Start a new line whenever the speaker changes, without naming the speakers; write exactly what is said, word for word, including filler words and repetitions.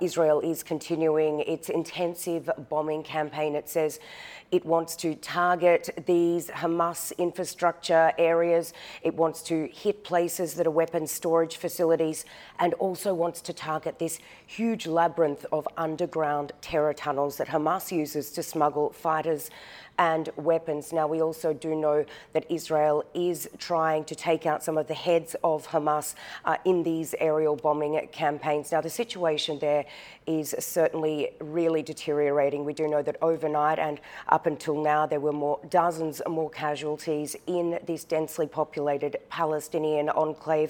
Israel is continuing its intensive bombing campaign. It says it wants to target these Hamas infrastructure areas. It wants to hit places that are weapons storage facilities, and also wants to target this huge labyrinth of underground terror tunnels that Hamas uses to smuggle fighters and weapons. Now, we also do know that Israel is trying to take out some of the heads of Hamas uh, in these aerial bombing campaigns. Now, the situation there is certainly really deteriorating. We do know that overnight and up until now, there were more dozens more casualties in this densely populated Palestinian enclave.